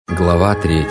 Глава 3.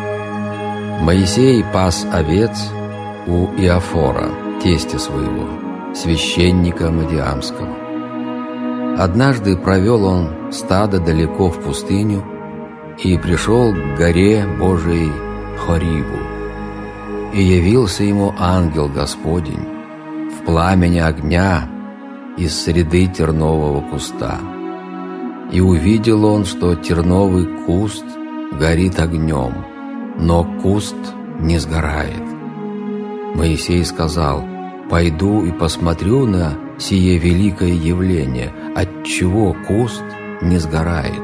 Моисей пас овец у Иофора, тестя своего, священника Мадиамского. Однажды провел он стадо далеко в пустыню и пришел к горе Божией Хорибу. И явился ему ангел Господень в пламени огня из среды тернового куста. И увидел он, что терновый куст горит огнем, но куст не сгорает. Моисей сказал: «Пойду и посмотрю на сие великое явление, отчего куст не сгорает».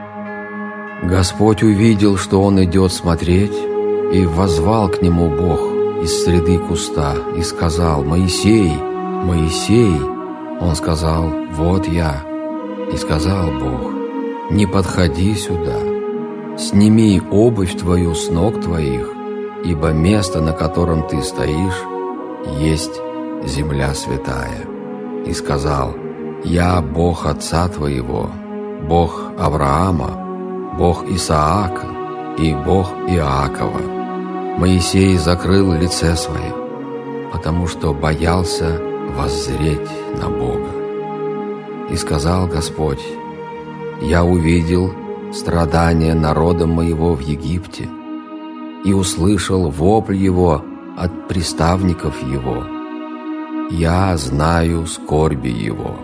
Господь увидел, что он идет смотреть, и воззвал к нему Бог из среды куста и сказал: «Моисей, Моисей!» Он сказал: «Вот я». И сказал Бог: «Не подходи сюда. Сними обувь твою с ног твоих, ибо место, на котором ты стоишь, есть земля святая». И сказал: «Я Бог отца твоего, Бог Авраама, Бог Исаака и Бог Иакова». Моисей закрыл лице свое, потому что боялся воззреть на Бога. И сказал Господь: «Я увидел страдания народа моего в Египте и услышал вопль его от приставников его. Я знаю скорби его.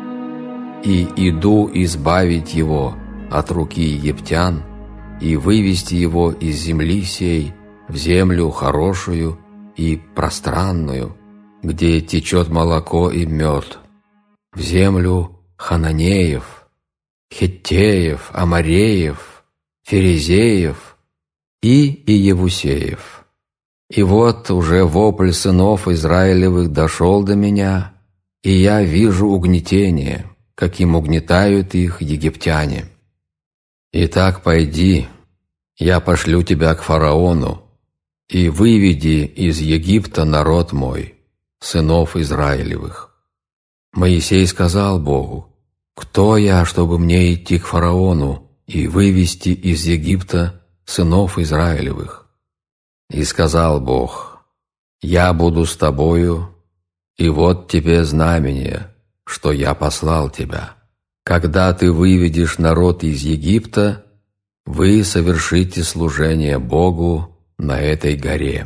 И иду избавить его от руки египтян и вывести его из земли сей в землю хорошую и пространную, где течет молоко и мед, в землю Хананеев, Хеттеев, Амореев, Ферезеев и Иевусеев. И вот уже вопль сынов Израилевых дошел до меня, и я вижу угнетение, каким угнетают их египтяне. Итак, пойди, я пошлю тебя к фараону, и выведи из Египта народ мой, сынов Израилевых». Моисей сказал Богу: «Кто я, чтобы мне идти к фараону и вывести из Египта сынов Израилевых?» И сказал Бог: «Я буду с тобою, и вот тебе знамение, что я послал тебя. Когда ты выведешь народ из Египта, вы совершите служение Богу на этой горе».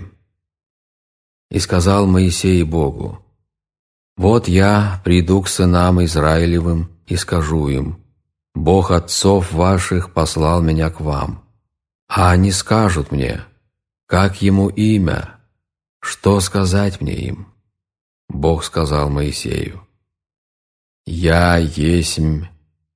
И сказал Моисей Богу: «Вот я приду к сынам Израилевым и скажу им: Бог отцов ваших послал меня к вам. А они скажут мне: как ему имя? Что сказать мне им?» Бог сказал Моисею: «Я есмь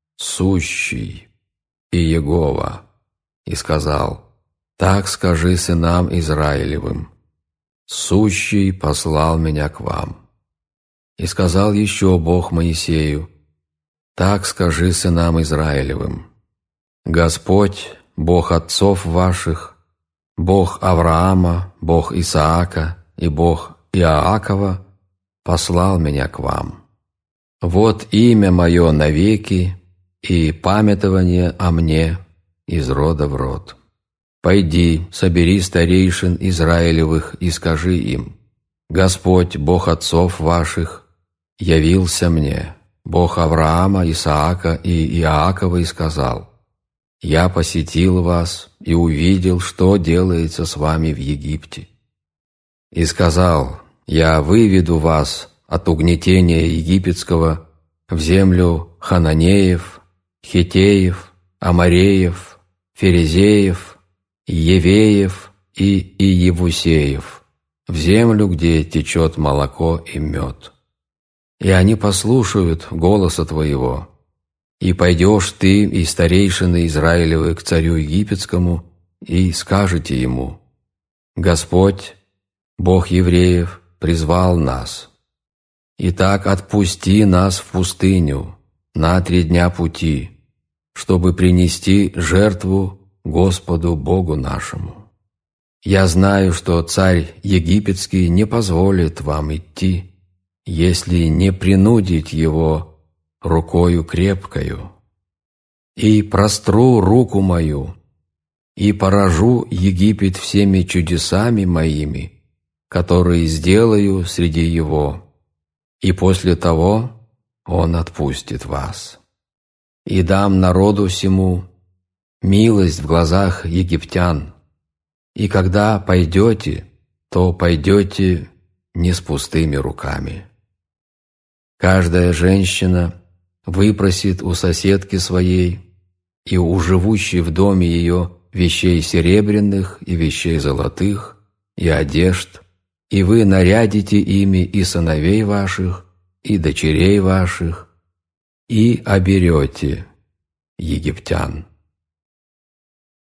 сущий и Егова». И сказал: «Так скажи сынам Израилевым: сущий послал меня к вам». И сказал еще Бог Моисею: «Так скажи сынам Израилевым: Господь, Бог отцов ваших, Бог Авраама, Бог Исаака и Бог Иакова, послал меня к вам. Вот имя мое навеки и памятование о мне из рода в род. Пойди, собери старейшин Израилевых и скажи им: Господь, Бог отцов ваших, явился мне, Бог Авраама, Исаака и Иакова, и сказал: я посетил вас и увидел, что делается с вами в Египте. И сказал: я выведу вас от угнетения египетского в землю Хананеев, Хеттеев, Амореев, Ферезеев, Евеев и Иевусеев, в землю, где течет молоко и мед. И они послушают голоса твоего, и пойдешь ты и старейшины Израилевы к царю египетскому, и скажете ему: Господь, Бог евреев, призвал нас. Итак, отпусти нас в пустыню на 3 дня пути, чтобы принести жертву Господу Богу нашему. Я знаю, что царь египетский не позволит вам идти, если не принудить его рукою крепкою. И простру руку мою, и поражу Египет всеми чудесами моими, которые сделаю среди его, и после того он отпустит вас. И дам народу сему милость в глазах египтян, и когда пойдете, то пойдете не с пустыми руками. Каждая женщина выпросит у соседки своей и у живущей в доме ее вещей серебряных и вещей золотых, и одежд, и вы нарядите ими и сыновей ваших, и дочерей ваших, и оберете египтян.